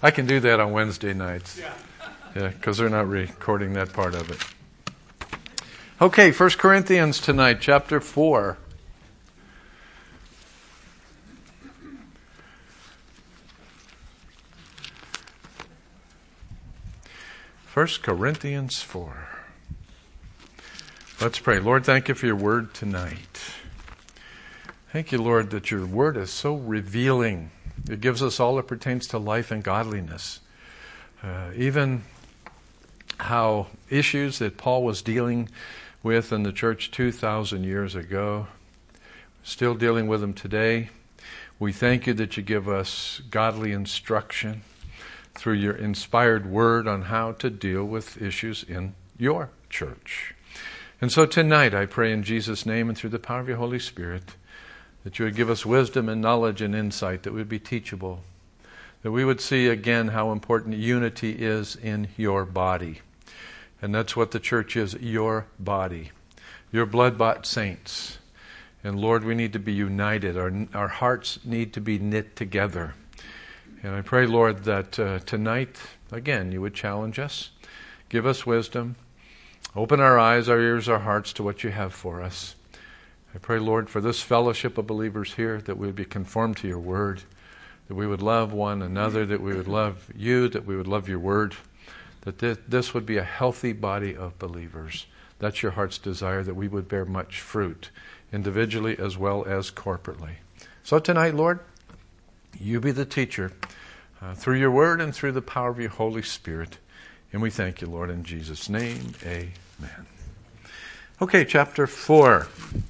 I can do that on Wednesday nights. Yeah, because they're not recording that part of it. Okay, 1 Corinthians tonight, chapter 4. First Corinthians 4. Let's pray. Lord, thank you for your word tonight. Thank you, Lord, that your word is so revealing. It gives us all that pertains to life and godliness. Even how issues that Paul was dealing with in the church 2,000 years ago, still dealing with them today. We thank you that you give us godly instruction through your inspired word on how to deal with issues in your church. And so tonight I pray in Jesus' name and through the power of your Holy Spirit that you would give us wisdom and knowledge and insight, that we would be teachable, that we would see again how important unity is in your body. And that's what the church is, your body, your blood-bought saints. And Lord, we need to be united. Our hearts need to be knit together. And I pray, Lord, that tonight, again, you would challenge us, give us wisdom, open our eyes, our ears, our hearts to what you have for us. I pray, Lord, for this fellowship of believers here, that we would be conformed to your word, that we would love one another, that we would love you, that we would love your word, that this would be a healthy body of believers. That's your heart's desire, that we would bear much fruit, individually as well as corporately. So tonight, Lord, you be the teacher through your word and through the power of your Holy Spirit. And we thank you, Lord, in Jesus' name, amen. Okay, chapter 4.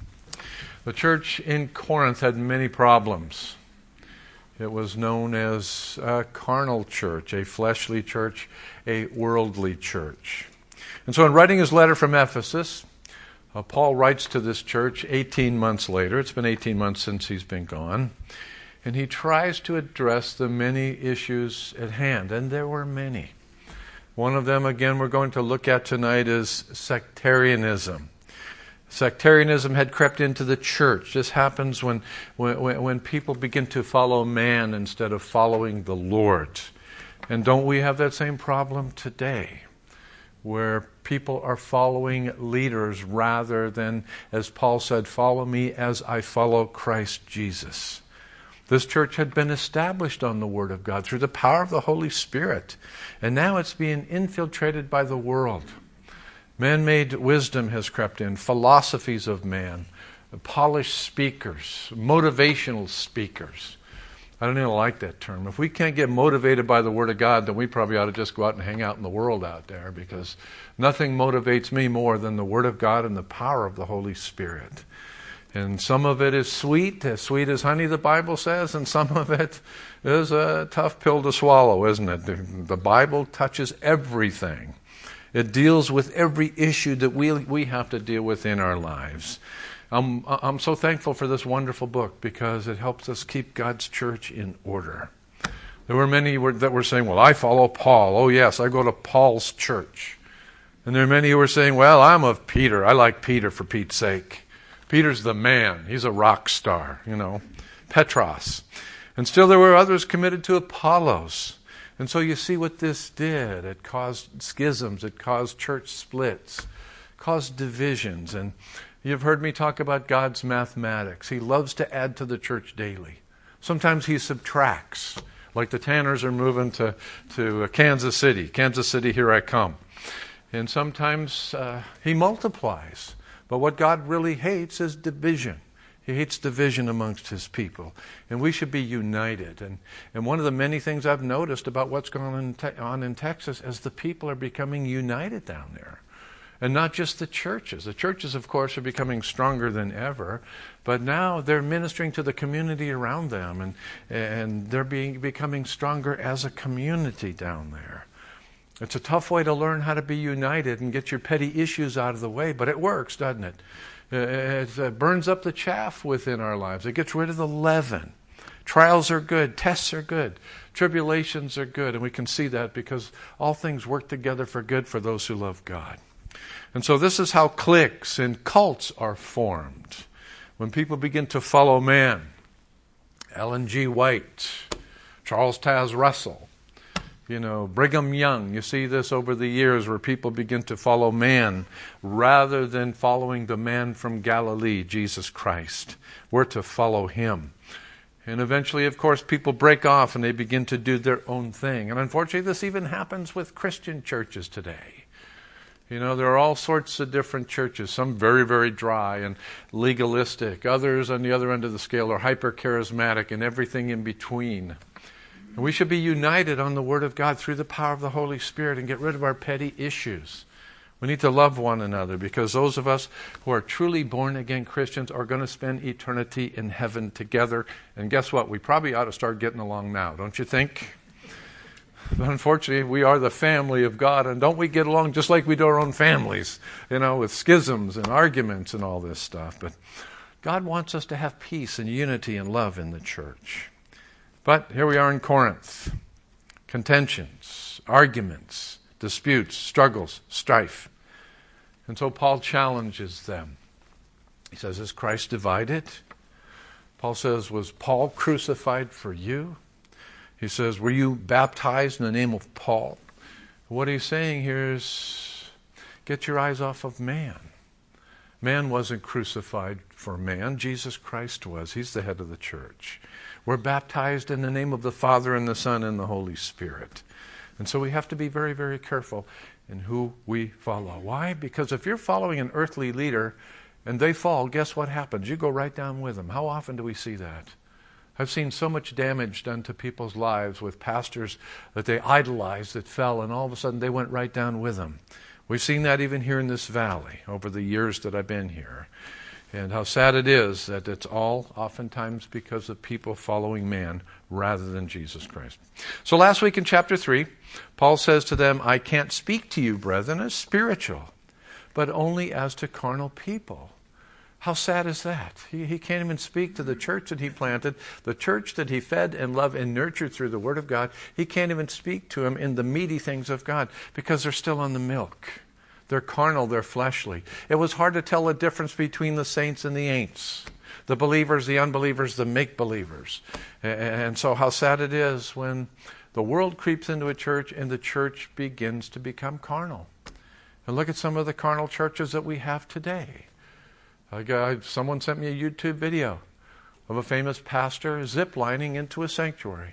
The church in Corinth had many problems. It was known as a carnal church, a fleshly church, a worldly church. And so in writing his letter from Ephesus, Paul writes to this church 18 months later. It's been 18 months since he's been gone. And he tries to address the many issues at hand. And there were many. One of them, again, we're going to look at tonight is sectarianism. Sectarianism had crept into the church. This happens when people begin to follow man instead of following the Lord. And don't we have that same problem today, where people are following leaders rather than, as Paul said, follow me as I follow Christ Jesus. This church had been established on the Word of God through the power of the Holy Spirit, and now it's being infiltrated by the world. Man-made wisdom has crept in, philosophies of man, polished speakers, motivational speakers. I don't even like that term. If we can't get motivated by the Word of God, then we probably ought to just go out and hang out in the world out there, because nothing motivates me more than the Word of God and the power of the Holy Spirit. And some of it is sweet as honey, the Bible says, and some of it is a tough pill to swallow, isn't it? The Bible touches everything. It deals with every issue that we have to deal with in our lives. I'm so thankful for this wonderful book because it helps us keep God's church in order. There were many that were saying, well, I follow Paul. Oh, yes, I go to Paul's church. And there are many who were saying, well, I'm of Peter. I like Peter for Pete's sake. Peter's the man. He's a rock star, Petros. And still there were others committed to Apollos. And so you see what this did. It caused schisms. It caused church splits. Caused divisions. And you've heard me talk about God's mathematics. He loves to add to the church daily. Sometimes he subtracts. Like the Tanners are moving to Kansas City. Kansas City, here I come. And sometimes he multiplies. But what God really hates is division. He hates division amongst his people. And we should be united. And one of the many things I've noticed about what's going on in Texas is the people are becoming united down there. And not just the churches. The churches, of course, are becoming stronger than ever. But now they're ministering to the community around them. And they're becoming stronger as a community down there. It's a tough way to learn how to be united and get your petty issues out of the way. But it works, doesn't it? It burns up the chaff within our lives. It gets rid of the leaven. Trials are good. Tests are good. Tribulations are good. And we can see that because all things work together for good for those who love God. And so this is how cliques and cults are formed. When people begin to follow man. Ellen G. White, Charles Taz Russell, Brigham Young, you see this over the years where people begin to follow man rather than following the man from Galilee, Jesus Christ. We're to follow him. And eventually, of course, people break off and they begin to do their own thing. And unfortunately, this even happens with Christian churches today. There are all sorts of different churches, some very, very dry and legalistic. Others on the other end of the scale are hyper-charismatic and everything in between. And we should be united on the Word of God through the power of the Holy Spirit and get rid of our petty issues. We need to love one another because those of us who are truly born-again Christians are going to spend eternity in heaven together. And guess what? We probably ought to start getting along now, don't you think? But unfortunately, we are the family of God, and don't we get along just like we do our own families, with schisms and arguments and all this stuff. But God wants us to have peace and unity and love in the church. But here we are in Corinth. Contentions, arguments, disputes, struggles, strife. And so Paul challenges them. He says, is Christ divided? Paul says, was Paul crucified for you? He says, were you baptized in the name of Paul? What he's saying here is, get your eyes off of man. Man wasn't crucified for man. Jesus Christ was. He's the head of the church. We're baptized in the name of the Father and the Son and the Holy Spirit. And so we have to be very, very careful in who we follow. Why? Because if you're following an earthly leader and they fall, guess what happens? You go right down with them. How often do we see that? I've seen so much damage done to people's lives with pastors that they idolized that fell, and all of a sudden they went right down with them. We've seen that even here in this valley over the years that I've been here. And how sad it is that it's all oftentimes because of people following man rather than Jesus Christ. So last week in chapter 3, Paul says to them, I can't speak to you, brethren, as spiritual, but only as to carnal people. How sad is that? He can't even speak to the church that he planted, the church that he fed and loved and nurtured through the Word of God. He can't even speak to them in the meaty things of God because they're still on the milk. They're carnal, they're fleshly. It was hard to tell the difference between the saints and the ain'ts, the believers, the unbelievers, the make-believers. And so how sad it is when the world creeps into a church and the church begins to become carnal. And look at some of the carnal churches that we have today. Someone sent me a YouTube video of a famous pastor zip-lining into a sanctuary.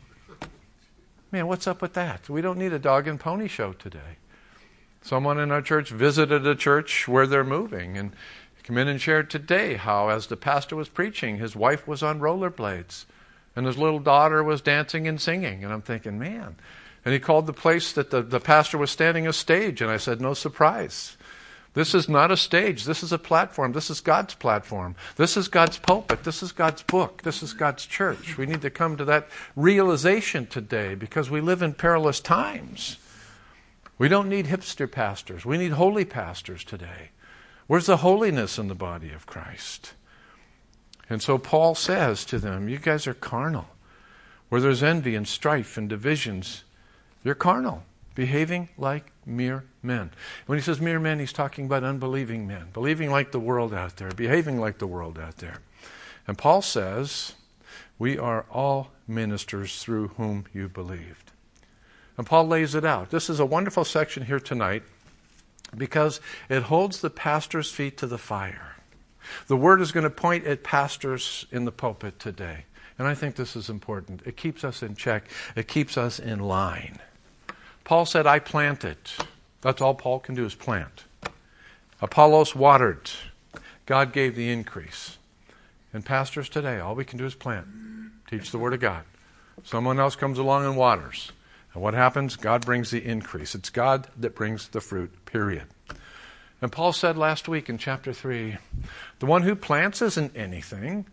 Man, what's up with that? We don't need a dog and pony show today. Someone in our church visited a church where they're moving and came in and shared today how, as the pastor was preaching, his wife was on rollerblades and his little daughter was dancing and singing. And I'm thinking, man. And he called the place that the pastor was standing a stage. And I said, no surprise. This is not a stage. This is a platform. This is God's platform. This is God's pulpit. This is God's book. This is God's church. We need to come to that realization today because we live in perilous times. We don't need hipster pastors. We need holy pastors today. Where's the holiness in the body of Christ? And so Paul says to them, you guys are carnal. Where there's envy and strife and divisions, you're carnal, behaving like mere men. When he says mere men, he's talking about unbelieving men, believing like the world out there, behaving like the world out there. And Paul says, we are all ministers through whom you believed. And Paul lays it out. This is a wonderful section here tonight because it holds the pastor's feet to the fire. The word is going to point at pastors in the pulpit today. And I think this is important. It keeps us in check. It keeps us in line. Paul said, I planted. That's all Paul can do is plant. Apollos watered. God gave the increase. And pastors today, all we can do is plant. Teach the Word of God. Someone else comes along and waters. And what happens? God brings the increase. It's God that brings the fruit, period. And Paul said last week in chapter 3, the one who plants isn't anything.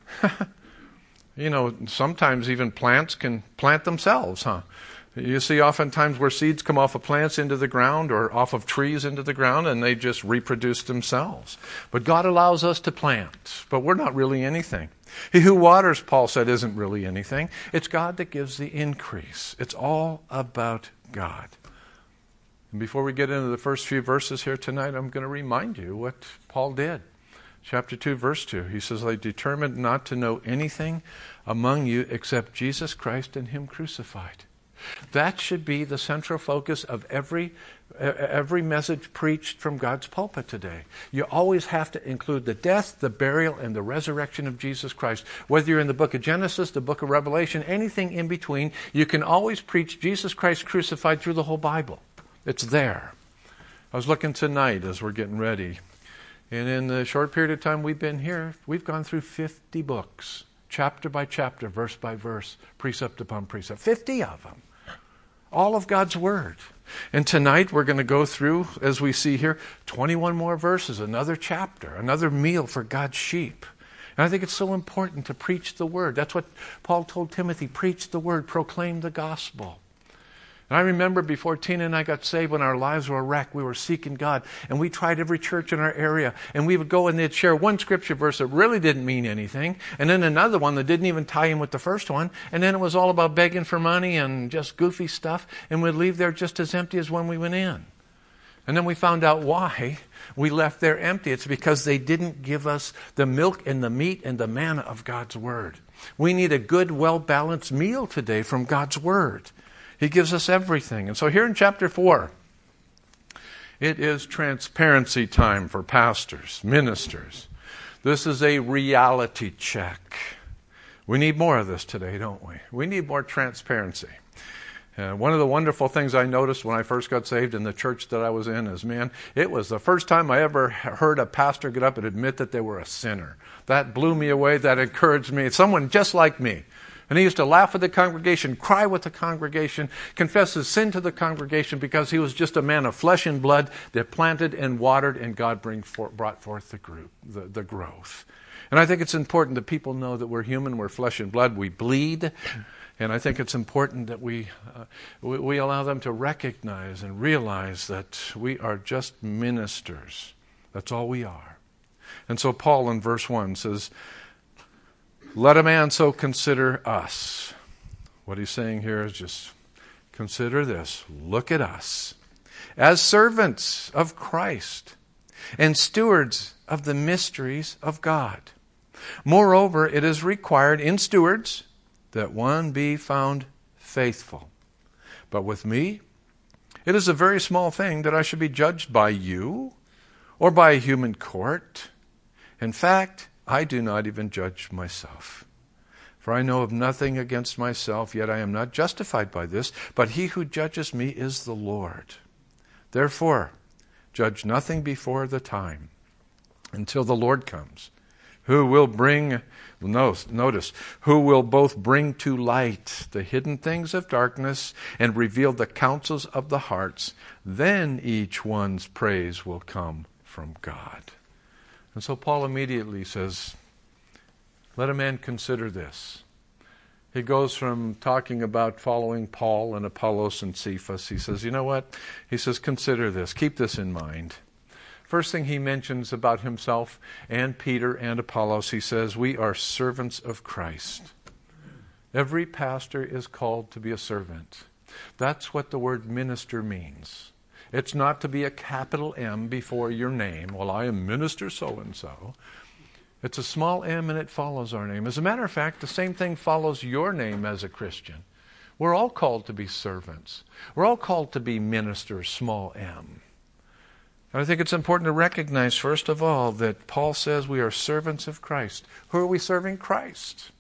Sometimes even plants can plant themselves, huh? You see oftentimes where seeds come off of plants into the ground or off of trees into the ground and they just reproduce themselves. But God allows us to plant, but we're not really anything. He who waters, Paul said, isn't really anything. It's God that gives the increase. It's all about God. And before we get into the first few verses here tonight, I'm going to remind you what Paul did. Chapter 2, verse 2. He says, I determined not to know anything among you except Jesus Christ and Him crucified. That should be the central focus of every message preached from God's pulpit today. You always have to include the death, the burial, and the resurrection of Jesus Christ. Whether you're in the book of Genesis, the book of Revelation, anything in between, you can always preach Jesus Christ crucified through the whole Bible. It's there. I was looking tonight as we're getting ready, and in the short period of time we've been here, we've gone through 50 books, chapter by chapter, verse by verse, precept upon precept, 50 of them. All of God's Word. And tonight we're going to go through, as we see here, 21 more verses, another chapter, another meal for God's sheep. And I think it's so important to preach the Word. That's what Paul told Timothy, preach the Word, proclaim the gospel. And I remember before Tina and I got saved, when our lives were wrecked, we were seeking God. And we tried every church in our area. And we would go and they'd share one scripture verse that really didn't mean anything. And then another one that didn't even tie in with the first one. And then it was all about begging for money and just goofy stuff. And we'd leave there just as empty as when we went in. And then we found out why we left there empty. It's because they didn't give us the milk and the meat and the manna of God's Word. We need a good, well-balanced meal today from God's Word. He gives us everything. And so here in chapter 4, it is transparency time for pastors, ministers. This is a reality check. We need more of this today, don't we? We need more transparency. One of the wonderful things I noticed when I first got saved in the church that I was in is, man, it was the first time I ever heard a pastor get up and admit that they were a sinner. That blew me away. That encouraged me. Someone just like me. And he used to laugh with the congregation, cry with the congregation, confess his sin to the congregation because he was just a man of flesh and blood that planted and watered, and God brought forth the growth. And I think it's important that people know that we're human, we're flesh and blood, we bleed. And I think it's important that we allow them to recognize and realize that we are just ministers. That's all we are. And so Paul in verse 1 says, let a man so consider us. What he's saying here is just consider this. Look at us as servants of Christ and stewards of the mysteries of God. Moreover, it is required in stewards that one be found faithful. But with me, it is a very small thing that I should be judged by you or by a human court. In fact, I do not even judge myself. For I know of nothing against myself, yet I am not justified by this, but he who judges me is the Lord. Therefore, judge nothing before the time, until the Lord comes, who will both bring to light the hidden things of darkness and reveal the counsels of the hearts. Then each one's praise will come from God. And so Paul immediately says, let a man consider this. He goes from talking about following Paul and Apollos and Cephas. He says, you know what? He says, consider this. Keep this in mind. First thing he mentions about himself and Peter and Apollos, he says, we are servants of Christ. Every pastor is called to be a servant. That's what the word minister means. It's not to be a capital M before your name. Well, I am minister so-and-so. It's a small m and it follows our name. As a matter of fact, the same thing follows your name as a Christian. We're all called to be servants. We're all called to be ministers, small m. And I think it's important to recognize, first of all, that Paul says we are servants of Christ. Who are we serving? Christ.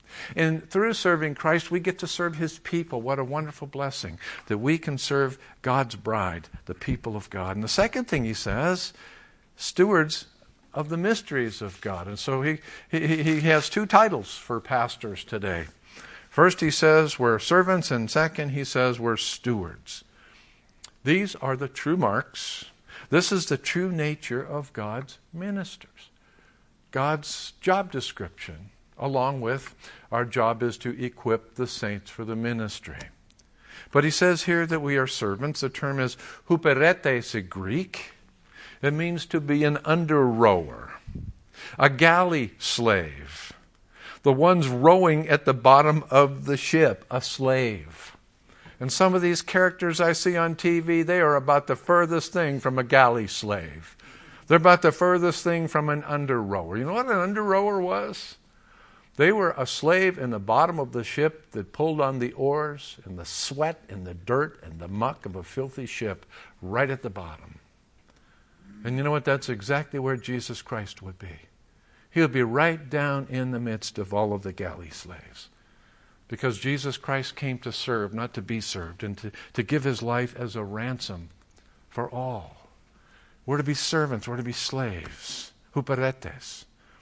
And through serving Christ, we get to serve His people. What a wonderful blessing that we can serve God's bride, the people of God. And the second thing he says, stewards of the mysteries of God. And so he has two titles for pastors today. First, he says we're servants, and second, he says we're stewards. These are the true marks. This is the true nature of God's ministers. God's job description, along with our job is to equip the saints for the ministry. But he says here that we are servants. The term is huperetes in Greek. It means to be an under-rower, a galley slave, the ones rowing at the bottom of the ship, a slave. And some of these characters I see on TV, they are about the furthest thing from a galley slave. They're about the furthest thing from an under-rower. You know what an under-rower was? They were a slave in the bottom of the ship that pulled on the oars in the sweat and the dirt and the muck of a filthy ship right at the bottom. And you know what? That's exactly where Jesus Christ would be. He would be right down in the midst of all of the galley slaves. Because Jesus Christ came to serve, not to be served, and to give his life as a ransom for all. We're to be servants, we're to be slaves, huperetes,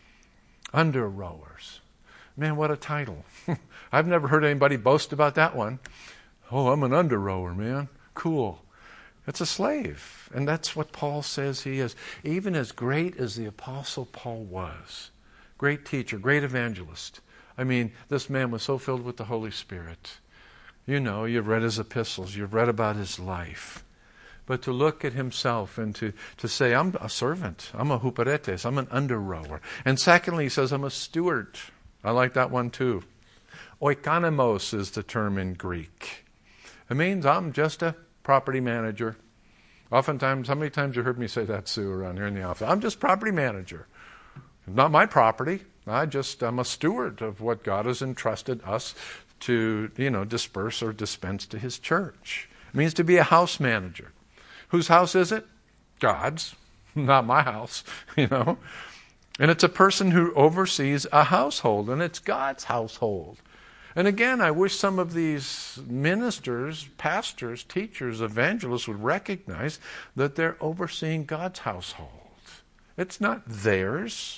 under rowers. Man, what a title. I've never heard anybody boast about that one. Oh, I'm an under rower, man. Cool. It's a slave. And that's what Paul says he is. Even as great as the Apostle Paul was, great teacher, great evangelist. I mean, this man was so filled with the Holy Spirit. You know, you've read his epistles, you've read about his life. But to look at himself and to say, I'm a servant, I'm a huperetes, I'm an under rower. And secondly, he says, I'm a steward. I like that one too. Oikonomos is the term in Greek. It means I'm just a property manager. Oftentimes, how many times you heard me say that, Sue, around here in the office? I'm just property manager. Not my property. I'm a steward of what God has entrusted us to, disperse or dispense to his church. It means to be a house manager. Whose house is it? God's. Not my house, And it's a person who oversees a household, and it's God's household. And again, I wish some of these ministers, pastors, teachers, evangelists would recognize that they're overseeing God's household. It's not theirs.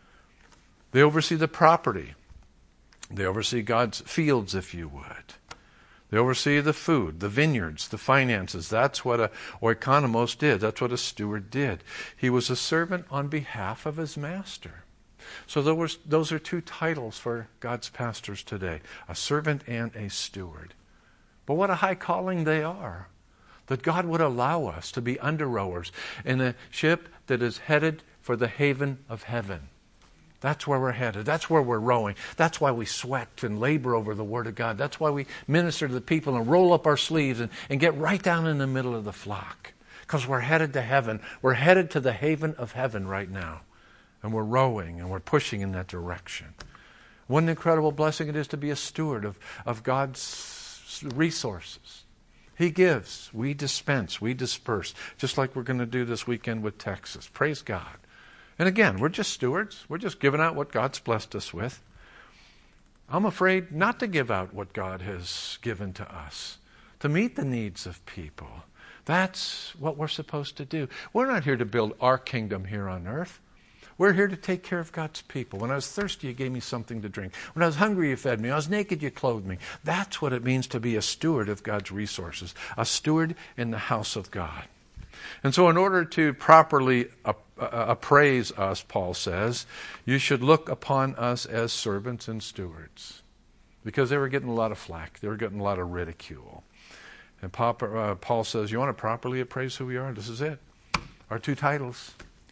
They oversee the property. They oversee God's fields, if you would. They oversee the food, the vineyards, the finances. That's what a oikonomos did. That's what a steward did. He was a servant on behalf of his master. So those are two titles for God's pastors today, a servant and a steward. But what a high calling they are, that God would allow us to be under rowers in a ship that is headed for the haven of heaven. That's where we're headed. That's where we're rowing. That's why we sweat and labor over the Word of God. That's why we minister to the people and roll up our sleeves and get right down in the middle of the flock. Because we're headed to heaven. We're headed to the haven of heaven right now. And we're rowing and we're pushing in that direction. What an incredible blessing it is to be a steward of God's resources. He gives, we dispense, we disperse, just like we're going to do this weekend with Texas. Praise God. And again, we're just stewards. We're just giving out what God's blessed us with. I'm afraid not to give out what God has given to us, to meet the needs of people. That's what we're supposed to do. We're not here to build our kingdom here on earth. We're here to take care of God's people. When I was thirsty, you gave me something to drink. When I was hungry, you fed me. When I was naked, you clothed me. That's what it means to be a steward of God's resources, a steward in the house of God. And so in order to properly appraise us, Paul says, you should look upon us as servants and stewards. Because they were getting a lot of flack. They were getting a lot of ridicule. And Paul says, you want to properly appraise who we are? This is it. Our two titles.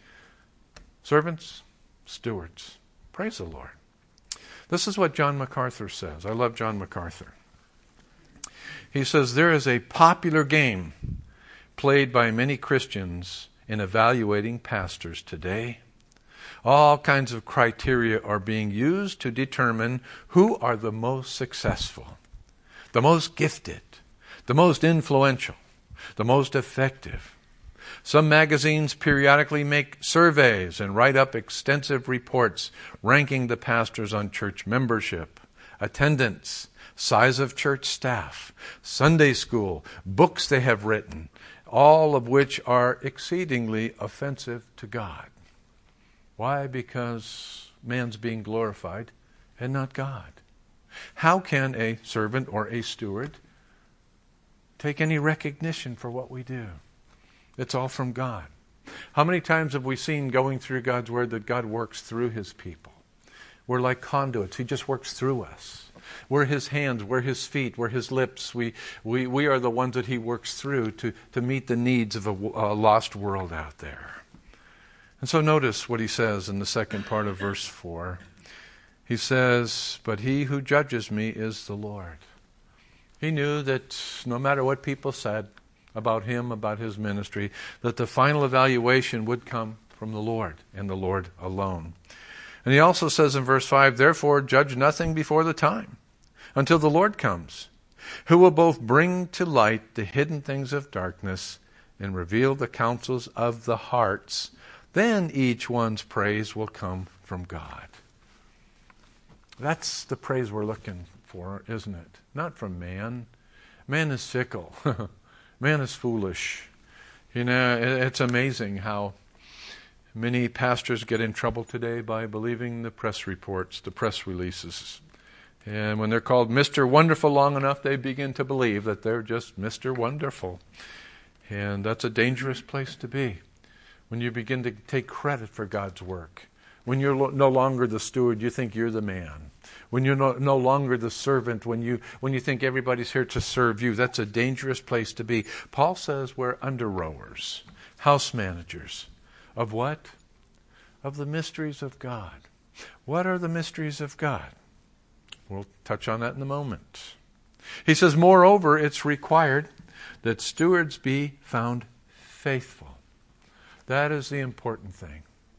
Servants, stewards. Praise the Lord. This is what John MacArthur says. I love John MacArthur. He says, there is a popular game played by many Christians in evaluating pastors today. All kinds of criteria are being used to determine who are the most successful, the most gifted, the most influential, the most effective. Some magazines periodically make surveys and write up extensive reports ranking the pastors on church membership, attendance, size of church staff, Sunday school, books they have written, all of which are exceedingly offensive to God. Why? Because man's being glorified and not God. How can a servant or a steward take any recognition for what we do? It's all from God. How many times have we seen going through God's Word that God works through His people? We're like conduits. He just works through us. We're His hands, we're His feet, we're His lips. We are the ones that He works through to meet the needs of a lost world out there. And so notice what he says in the second part of verse 4. He says, but He who judges me is the Lord. He knew that no matter what people said about him, about his ministry, that the final evaluation would come from the Lord and the Lord alone. And he also says in verse 5, therefore judge nothing before the time, until the Lord comes, who will both bring to light the hidden things of darkness and reveal the counsels of the hearts. Then each one's praise will come from God. That's the praise we're looking for, isn't it? Not from man. Man is fickle. Man is foolish. You know, it's amazing how many pastors get in trouble today by believing the press reports, the press releases. And when they're called Mr. Wonderful long enough, they begin to believe that they're just Mr. Wonderful. And that's a dangerous place to be. When you begin to take credit for God's work. When you're no longer the steward, you think you're the man. When you're no longer the servant, when you think everybody's here to serve you, that's a dangerous place to be. Paul says we're under rowers, house managers. Of what? Of the mysteries of God. What are the mysteries of God? We'll touch on that in a moment. He says, moreover, it's required that stewards be found faithful. That is the important thing.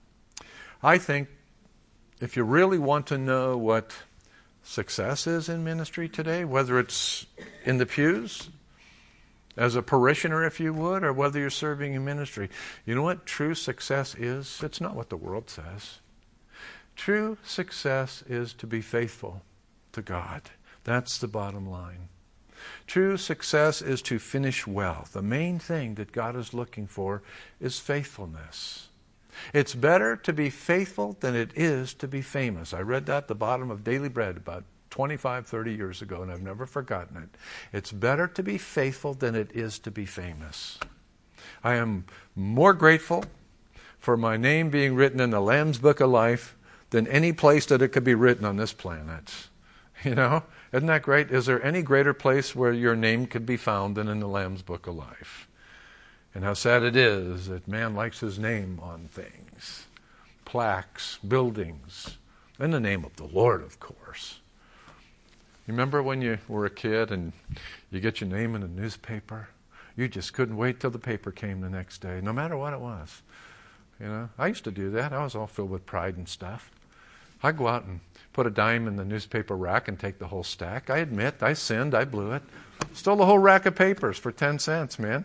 I think if you really want to know what success is in ministry today, whether it's in the pews, as a parishioner, if you would, or whether you're serving in ministry, you know what true success is? It's not what the world says. True success is to be faithful to God. That's the bottom line. True success is to finish well. The main thing that God is looking for is faithfulness. It's better to be faithful than it is to be famous. I read that at the bottom of Daily Bread about 25, 30 years ago, and I've never forgotten it. It's better to be faithful than it is to be famous. I am more grateful for my name being written in the Lamb's Book of Life than any place that it could be written on this planet. You know, isn't that great? Is there any greater place where your name could be found than in the Lamb's Book of Life? And how sad it is that man likes his name on things, plaques, buildings, in the name of the Lord, of course. You remember when you were a kid and you get your name in a newspaper? You just couldn't wait till the paper came the next day, no matter what it was. You know, I used to do that. I was all filled with pride and stuff. I'd go out and put a dime in the newspaper rack and take the whole stack. I admit, I sinned, I blew it. Stole the whole rack of papers for 10 cents, man.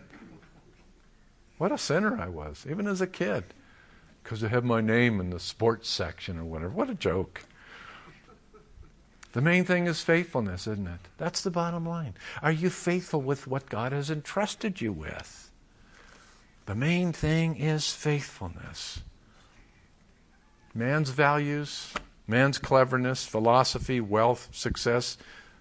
What a sinner I was, even as a kid. Because they have my name in the sports section or whatever. What a joke. The main thing is faithfulness, isn't it? That's the bottom line. Are you faithful with what God has entrusted you with? The main thing is faithfulness. Man's values, man's cleverness, philosophy, wealth, success,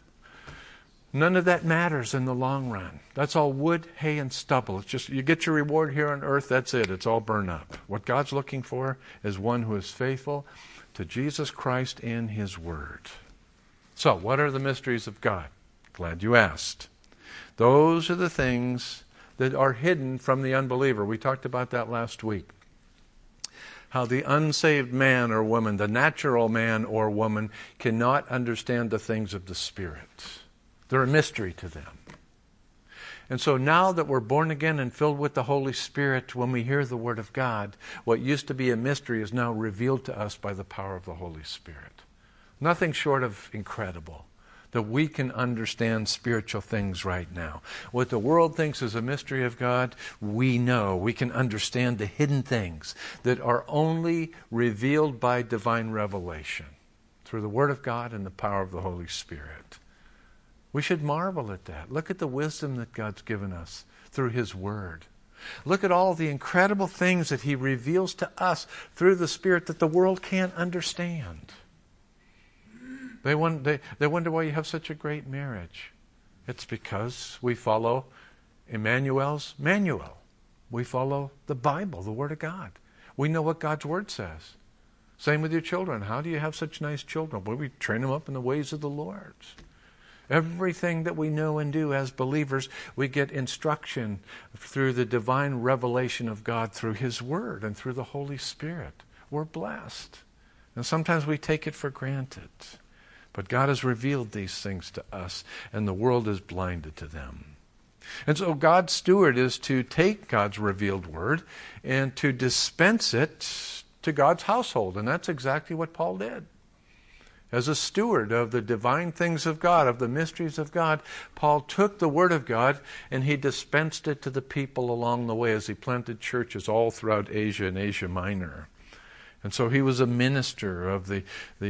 none of that matters in the long run. That's all wood, hay, and stubble. It's just you get your reward here on earth, that's it. It's all burned up. What God's looking for is one who is faithful to Jesus Christ and His Word. So, what are the mysteries of God? Glad you asked. Those are the things that are hidden from the unbeliever. We talked about that last week. How the unsaved man or woman, the natural man or woman, cannot understand the things of the Spirit. They're a mystery to them. And so now that we're born again and filled with the Holy Spirit, when we hear the Word of God, what used to be a mystery is now revealed to us by the power of the Holy Spirit. Nothing short of incredible that we can understand spiritual things right now. What the world thinks is a mystery of God, we know. We can understand the hidden things that are only revealed by divine revelation through the Word of God and the power of the Holy Spirit. We should marvel at that. Look at the wisdom that God's given us through His Word. Look at all the incredible things that He reveals to us through the Spirit that the world can't understand. They wonder why you have such a great marriage. It's because we follow Emmanuel's manual. We follow the Bible, the Word of God. We know what God's Word says. Same with your children. How do you have such nice children? Well, we train them up in the ways of the Lord. Everything that we know and do as believers, we get instruction through the divine revelation of God through His Word and through the Holy Spirit. We're blessed. And sometimes we take it for granted. But God has revealed these things to us, and the world is blinded to them. And so God's steward is to take God's revealed Word and to dispense it to God's household. And that's exactly what Paul did. As a steward of the divine things of God, of the mysteries of God, Paul took the Word of God and he dispensed it to the people along the way as he planted churches all throughout Asia and Asia Minor. And so he was a minister of the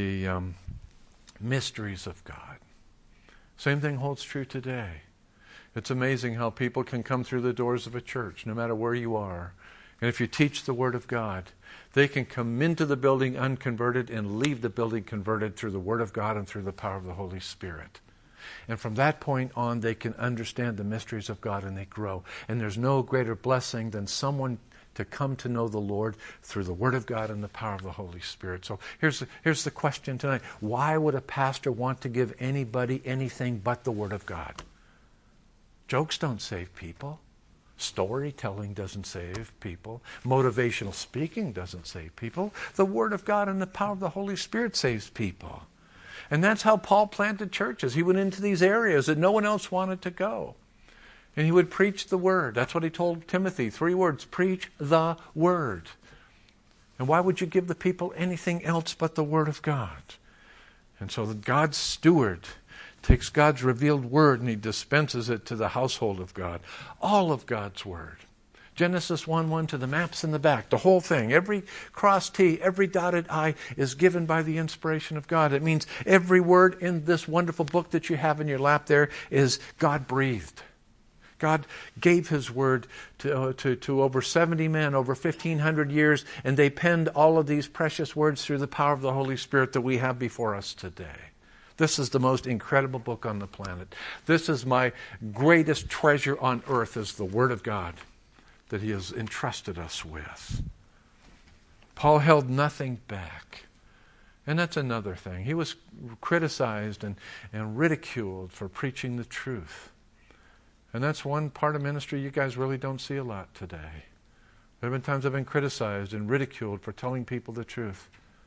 mysteries of God. Same thing holds true today. It's amazing how people can come through the doors of a church, no matter where you are. And if you teach the Word of God, they can come into the building unconverted and leave the building converted through the Word of God and through the power of the Holy Spirit. And from that point on, they can understand the mysteries of God and they grow. And there's no greater blessing than someone to come to know the Lord through the Word of God and the power of the Holy Spirit. So here's the question tonight. Why would a pastor want to give anybody anything but the Word of God? Jokes don't save people. Storytelling doesn't save people. Motivational speaking doesn't save people. The Word of God and the power of the Holy Spirit saves people. And that's how Paul planted churches. He went into these areas that no one else wanted to go. And he would preach the Word. That's what he told Timothy. 3 words, preach the Word. And why would you give the people anything else but the Word of God? And so God's steward takes God's revealed Word and he dispenses it to the household of God. All of God's Word. Genesis 1:1 to the maps in the back, the whole thing. Every crossed T, every dotted I is given by the inspiration of God. It means every word in this wonderful book that you have in your lap there is God-breathed. God gave His Word to over 70 men, over 1,500 years, and they penned all of these precious words through the power of the Holy Spirit that we have before us today. This is the most incredible book on the planet. This is my greatest treasure on earth, is the Word of God that He has entrusted us with. Paul held nothing back. And that's another thing. He was criticized and ridiculed for preaching the truth. And that's one part of ministry you guys really don't see a lot today. There have been times I've been criticized and ridiculed for telling people the truth.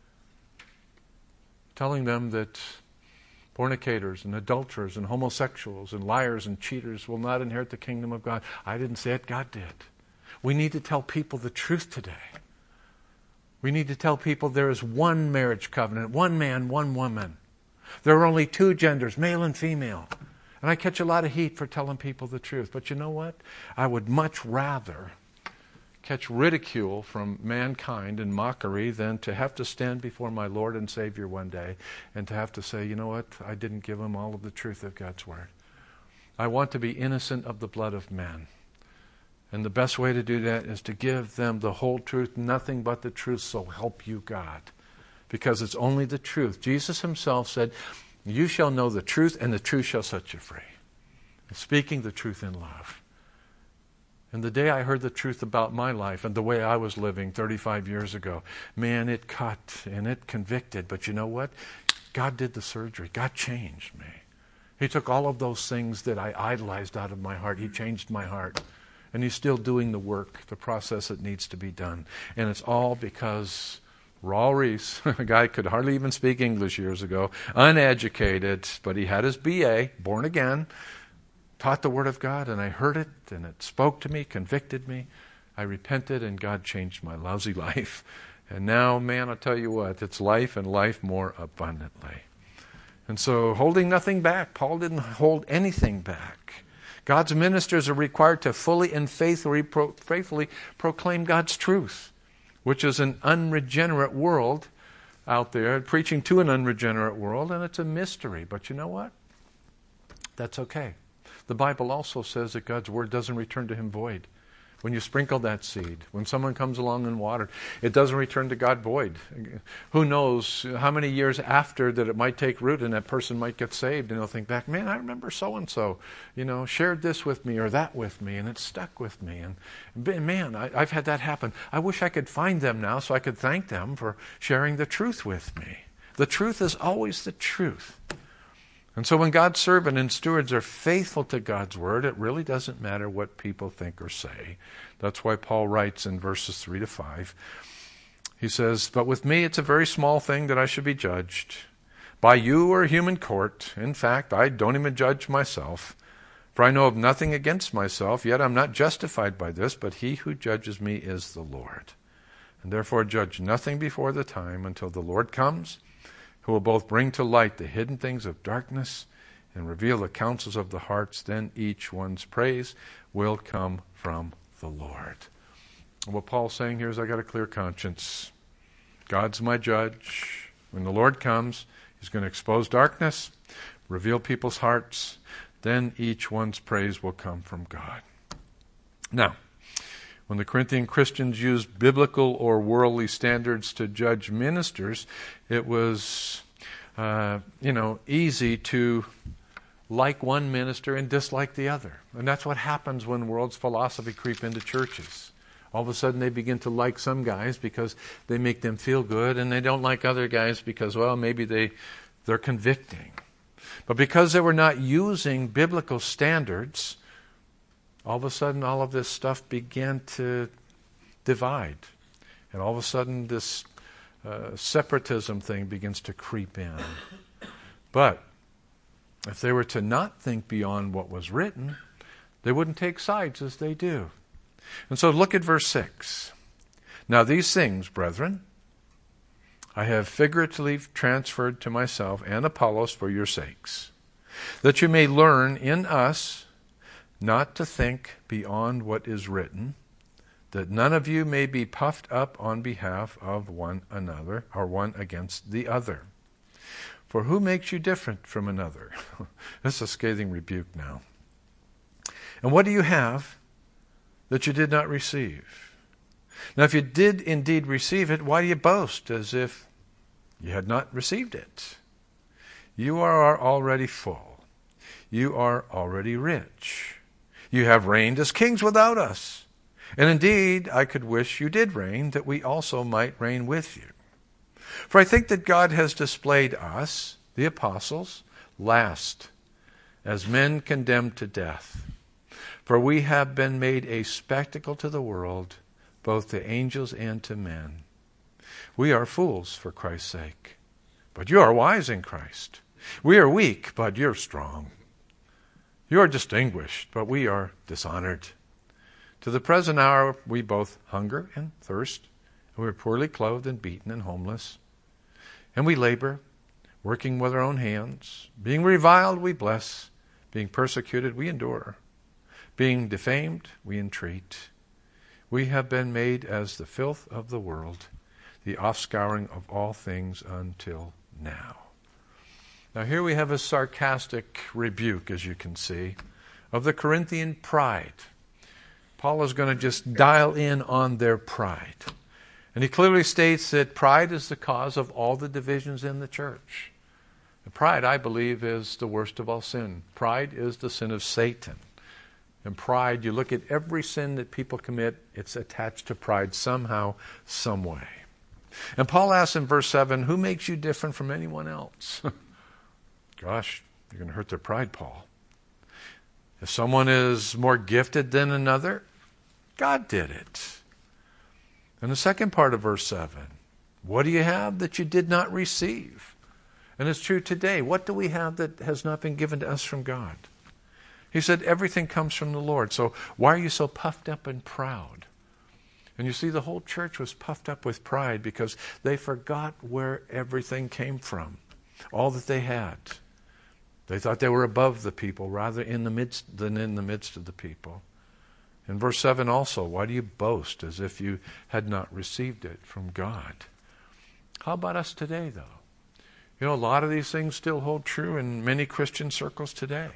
Telling them that fornicators and adulterers and homosexuals and liars and cheaters will not inherit the kingdom of God. I didn't say it, God did. We need to tell people the truth today. We need to tell people there is one marriage covenant, one man, one woman. There are only 2 genders, male and female. And I catch a lot of heat for telling people the truth. But you know what? I would much rather catch ridicule from mankind and mockery than to have to stand before my Lord and Savior one day and to have to say, you know what? I didn't give them all of the truth of God's Word. I want to be innocent of the blood of men. And the best way to do that is to give them the whole truth, nothing but the truth, so help you God. Because it's only the truth. Jesus Himself said, you shall know the truth, and the truth shall set you free. Speaking the truth in love. And the day I heard the truth about my life and the way I was living 35 years ago, man, it cut and it convicted. But you know what? God did the surgery. God changed me. He took all of those things that I idolized out of my heart. He changed my heart. And He's still doing the work, the process that needs to be done. And it's all because Raul Reese, a guy could hardly even speak English years ago, uneducated, but he had his BA, born again, taught the Word of God, and I heard it, and it spoke to me, convicted me. I repented, and God changed my lousy life. And now, man, I'll tell you what, it's life and life more abundantly. And so, holding nothing back, Paul didn't hold anything back. God's ministers are required to fully and faithfully proclaim God's truth, which is an unregenerate world out there, preaching to an unregenerate world, and it's a mystery. But you know what? That's okay. The Bible also says that God's Word doesn't return to Him void. When you sprinkle that seed, when someone comes along and water, it doesn't return to God void. Who knows how many years after that it might take root and that person might get saved and they'll think back, man, I remember so-and-so, shared this with me or that with me and it stuck with me. And man, I've had that happen. I wish I could find them now so I could thank them for sharing the truth with me. The truth is always the truth. And so when God's servant and stewards are faithful to God's Word, it really doesn't matter what people think or say. That's why Paul writes in verses 3 to 5. He says, but with me it's a very small thing that I should be judged by you or a human court. In fact, I don't even judge myself. For I know of nothing against myself, yet I'm not justified by this, but He who judges me is the Lord. And therefore judge nothing before the time until the Lord comes, who will both bring to light the hidden things of darkness and reveal the counsels of the hearts. Then each one's praise will come from the Lord. And what Paul's saying here is, I got a clear conscience. God's my judge. When the Lord comes, He's going to expose darkness, reveal people's hearts. Then each one's praise will come from God. Now, when the Corinthian Christians used biblical or worldly standards to judge ministers, it was, easy to like one minister and dislike the other. And that's what happens when world's philosophy creep into churches. All of a sudden they begin to like some guys because they make them feel good, and they don't like other guys because, well, maybe they're convicting. But because they were not using biblical standards, all of a sudden all of this stuff began to divide. And all of a sudden this separatism thing begins to creep in. But if they were to not think beyond what was written, they wouldn't take sides as they do. And so look at verse 6. Now these things, brethren, I have figuratively transferred to myself and Apollos for your sakes, that you may learn in us not to think beyond what is written, that none of you may be puffed up on behalf of one another, or one against the other. For who makes you different from another? This is a scathing rebuke now. And what do you have that you did not receive? Now if you did indeed receive it, why do you boast as if you had not received it? You are already full. You are already rich. You have reigned as kings without us. And indeed, I could wish you did reign, that we also might reign with you. For I think that God has displayed us, the apostles, last, as men condemned to death. For we have been made a spectacle to the world, both to angels and to men. We are fools for Christ's sake, but you are wise in Christ. We are weak, but you're strong. You are distinguished, but we are dishonored. To the present hour we both hunger and thirst, and we are poorly clothed and beaten and homeless. And we labor, working with our own hands. Being reviled, we bless. Being persecuted, we endure. Being defamed, we entreat. We have been made as the filth of the world, the offscouring of all things until now. Now here we have a sarcastic rebuke, as you can see, of the Corinthian pride. Paul is going to just dial in on their pride. And he clearly states that pride is the cause of all the divisions in the church. And pride, I believe, is the worst of all sin. Pride is the sin of Satan. And pride, you look at every sin that people commit, it's attached to pride somehow, some way. And Paul asks in verse 7, who makes you different from anyone else? Gosh, you're going to hurt their pride, Paul. If someone is more gifted than another, God did it. And the second part of verse 7, what do you have that you did not receive? And it's true today. What do we have that has not been given to us from God? He said everything comes from the Lord. So why are you so puffed up and proud? And you see, the whole church was puffed up with pride because they forgot where everything came from, all that they had. They thought they were above the people rather than in the midst of the people. In verse 7 also, why do you boast as if you had not received it from God? How about us today, though? You know, a lot of these things still hold true in many Christian circles today.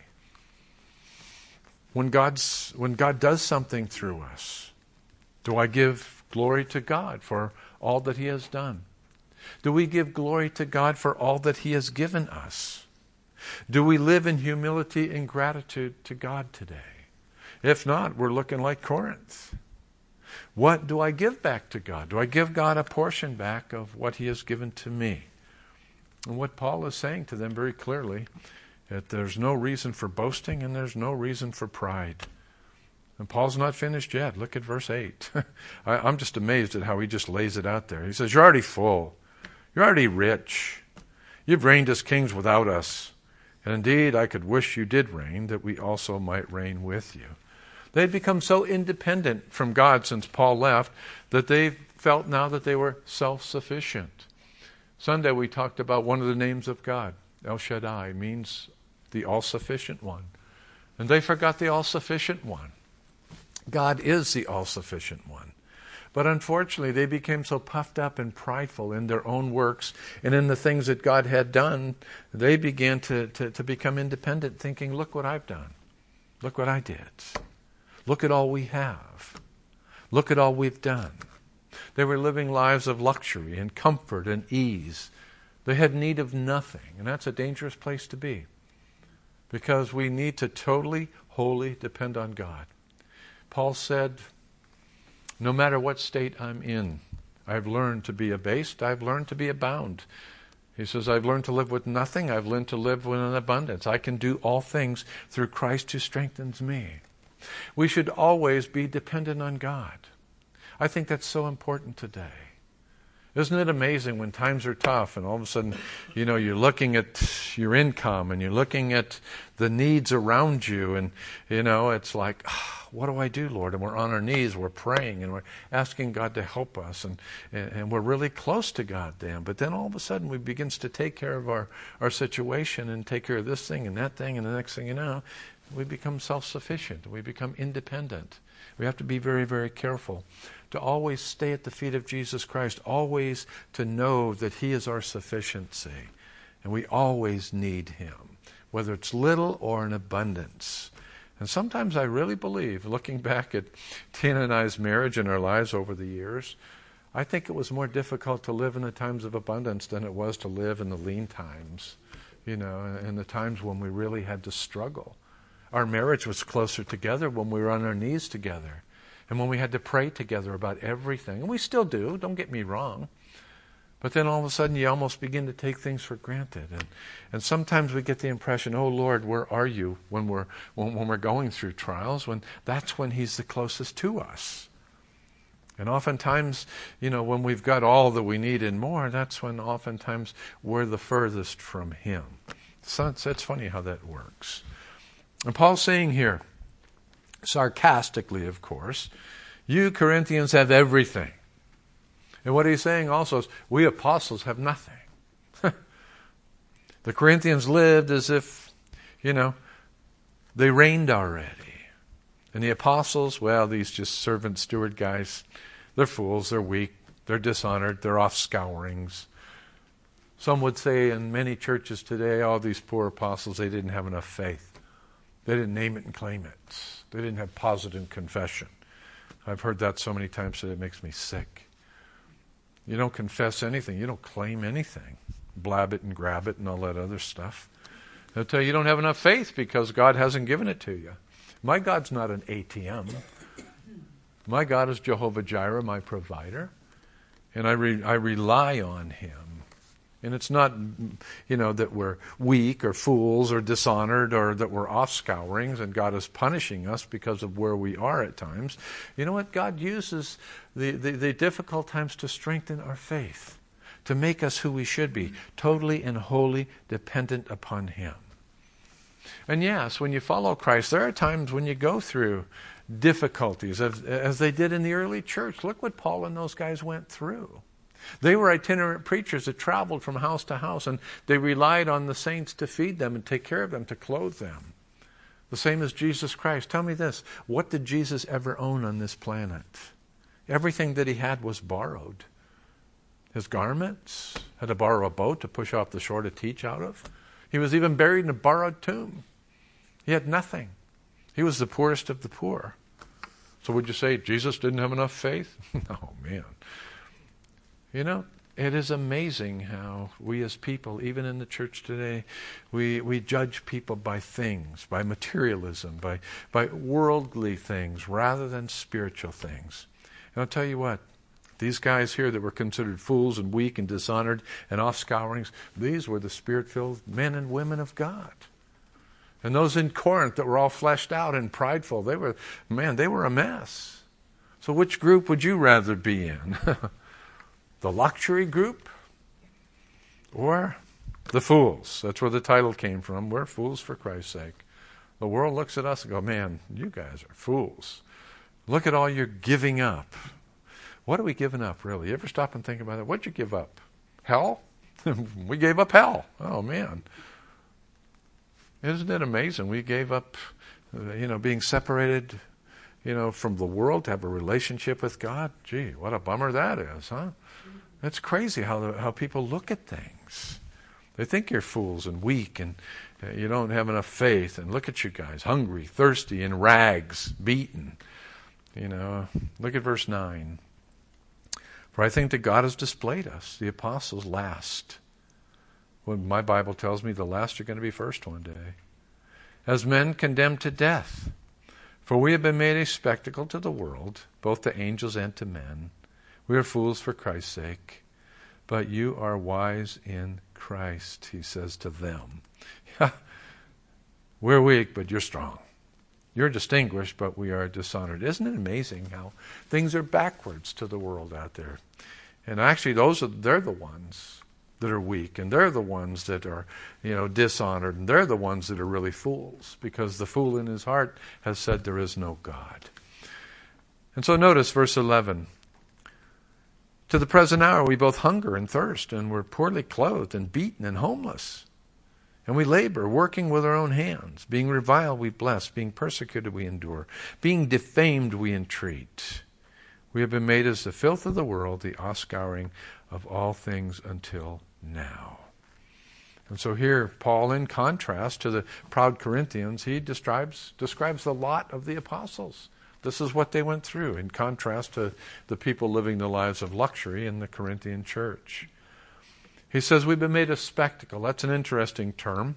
When God does something through us, do I give glory to God for all that He has done? Do we give glory to God for all that He has given us? Do we live in humility and gratitude to God today? If not, we're looking like Corinth. What do I give back to God? Do I give God a portion back of what He has given to me? And what Paul is saying to them very clearly, that there's no reason for boasting and there's no reason for pride. And Paul's not finished yet. Look at verse 8. I'm just amazed at how he just lays it out there. He says, you're already full. You're already rich. You've reigned as kings without us. And indeed, I could wish you did reign, that we also might reign with you. They'd become so independent from God since Paul left that they've felt now that they were self-sufficient. Sunday we talked about one of the names of God. El Shaddai means the all-sufficient one. And they forgot the all-sufficient one. God is the all-sufficient one. But unfortunately, they became so puffed up and prideful in their own works and in the things that God had done, they began to become independent, thinking, look what I've done. Look what I did. Look at all we have. Look at all we've done. They were living lives of luxury and comfort and ease. They had need of nothing, and that's a dangerous place to be, because we need to totally, wholly depend on God. Paul said, no matter what state I'm in, I've learned to be abased, I've learned to be abound. He says, I've learned to live with nothing, I've learned to live with an abundance. I can do all things through Christ who strengthens me. We should always be dependent on God. I think that's so important today. Isn't it amazing when times are tough and all of a sudden, you're looking at your income and you're looking at the needs around you and, it's like, what do I do, Lord? And we're on our knees, we're praying and we're asking God to help us and we're really close to God then. But then all of a sudden we begins to take care of our situation and take care of this thing and that thing, and the next thing you know, we become self-sufficient. We become independent. We have to be very, very careful to always stay at the feet of Jesus Christ, always to know that He is our sufficiency. And we always need Him, whether it's little or in abundance. And sometimes I really believe, looking back at Tina and I's marriage and our lives over the years, I think it was more difficult to live in the times of abundance than it was to live in the lean times, in the times when we really had to struggle. Our marriage was closer together when we were on our knees together and when we had to pray together about everything. And we still do, don't get me wrong. But then all of a sudden you almost begin to take things for granted. And sometimes we get the impression, oh Lord, where are you when we're going through trials? That's when He's the closest to us. And oftentimes, when we've got all that we need and more, that's when oftentimes we're the furthest from Him. So it's funny how that works. And Paul's saying here, sarcastically of course, you Corinthians have everything. And what he's saying also is, we apostles have nothing. The Corinthians lived as if, they reigned already. And the apostles, well, these just servant steward guys, they're fools, they're weak, they're dishonored, they're off scourings. Some would say in many churches today, all these poor apostles, they didn't have enough faith. They didn't name it and claim it. They didn't have positive confession. I've heard that so many times that it makes me sick. You don't confess anything. You don't claim anything. Blab it and grab it and all that other stuff. They'll tell you you don't have enough faith because God hasn't given it to you. My God's not an ATM. My God is Jehovah Jireh, my provider. And I rely on Him. And it's not, that we're weak or fools or dishonored or that we're off scourings and God is punishing us because of where we are at times. You know what? God uses the difficult times to strengthen our faith, to make us who we should be, totally and wholly dependent upon Him. And yes, when you follow Christ, there are times when you go through difficulties, as they did in the early church. Look what Paul and those guys went through. They were itinerant preachers that traveled from house to house, and they relied on the saints to feed them and take care of them, to clothe them. The same as Jesus Christ. Tell me this, what did Jesus ever own on this planet? Everything that He had was borrowed. His garments, had to borrow a boat to push off the shore to teach out of. He was even buried in a borrowed tomb. He had nothing. He was the poorest of the poor. So would you say Jesus didn't have enough faith? Oh, man. It is amazing how we as people, even in the church today, we judge people by things, by materialism, by worldly things, rather than spiritual things. And I'll tell you what, these guys here that were considered fools and weak and dishonored and off scourings, these were the Spirit-filled men and women of God. And those in Corinth that were all fleshed out and prideful, they were a mess. So which group would you rather be in? The luxury group or the fools? That's where the title came from. We're fools for Christ's sake. The world looks at us and goes, man, you guys are fools. Look at all you're giving up. What are we giving up, really? You ever stop and think about it? What'd you give up? Hell? We gave up hell. Oh, man. Isn't it amazing? We gave up, being separated, from the world to have a relationship with God. Gee, what a bummer that is, huh? It's crazy how people look at things. They think you're fools and weak and you don't have enough faith. And look at you guys, hungry, thirsty, in rags, beaten. Look at verse 9. For I think that God has displayed us, the apostles, last. When my Bible tells me the last are going to be first one day. As men condemned to death. For we have been made a spectacle to the world, both to angels and to men. We are fools for Christ's sake. But you are wise in Christ, he says to them. We're weak, but you're strong. You're distinguished, but we are dishonored. Isn't it amazing how things are backwards to the world out there? And actually, they're the ones that are weak, and they're the ones that are, dishonored, and they're the ones that are really fools, because the fool in his heart has said there is no God. And so notice verse 11. To the present hour we both hunger and thirst, and we're poorly clothed and beaten and homeless. And we labor, working with our own hands. Being reviled, we bless. Being persecuted, we endure. Being defamed, we entreat. We have been made as the filth of the world, the offscouring of all things until now. And so here, Paul, in contrast to the proud Corinthians, he describes the lot of the apostles. This is what they went through, in contrast to the people living the lives of luxury in the Corinthian church. He says we've been made a spectacle. That's an interesting term.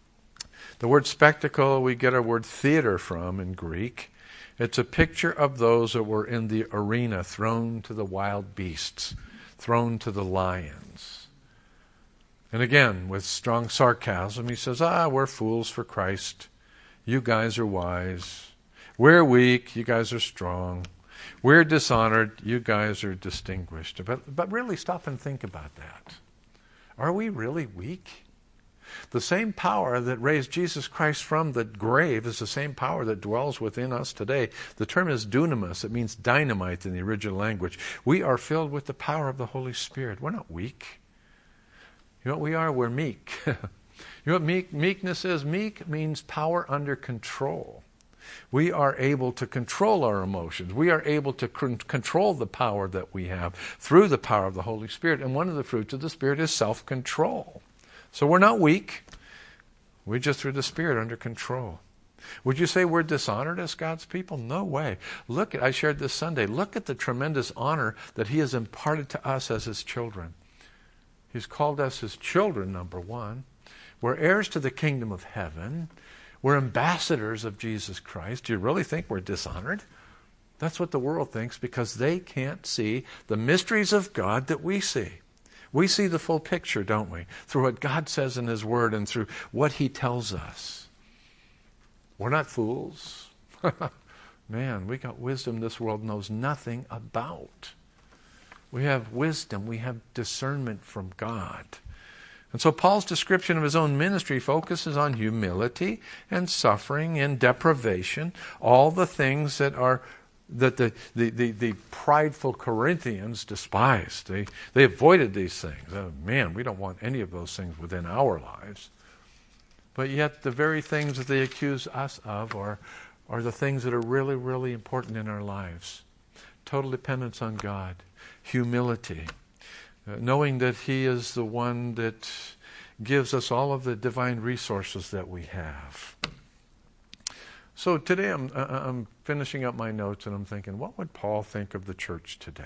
The word spectacle, we get our word theater from in Greek. It's a picture of those that were in the arena, thrown to the wild beasts, thrown to the lions. And again, with strong sarcasm, he says, we're fools for Christ. You guys are wise. We're weak. You guys are strong. We're dishonored. You guys are distinguished. But really stop and think about that. Are we really weak? The same power that raised Jesus Christ from the grave is the same power that dwells within us today. The term is dunamis. It means dynamite in the original language. We are filled with the power of the Holy Spirit. We're not weak. You know what we are? We're meek. You know what meekness is? Meek means power under control. We are able to control our emotions. We are able to control the power that we have through the power of the Holy Spirit. And one of the fruits of the Spirit is self-control. So we're not weak. We're just through the Spirit under control. Would you say we're dishonored as God's people? No way. I shared this Sunday, look at the tremendous honor that He has imparted to us as His children. He's called us His children, number one. We're heirs to the kingdom of heaven. We're ambassadors of Jesus Christ. Do you really think we're dishonored? That's what the world thinks, because they can't see the mysteries of God that we see. We see the full picture, don't we? Through what God says in His Word and through what He tells us. We're not fools. Man, we got wisdom this world knows nothing about. We have wisdom. We have discernment from God. And so Paul's description of his own ministry focuses on humility and suffering and deprivation, all the things that the prideful Corinthians despised. They avoided these things. Oh, man, we don't want any of those things within our lives. But yet the very things that they accuse us of are the things that are really, really important in our lives. Total dependence on God, humility, knowing that He is the one that gives us all of the divine resources that we have. So today I'm finishing up my notes and I'm thinking, what would Paul think of the church today?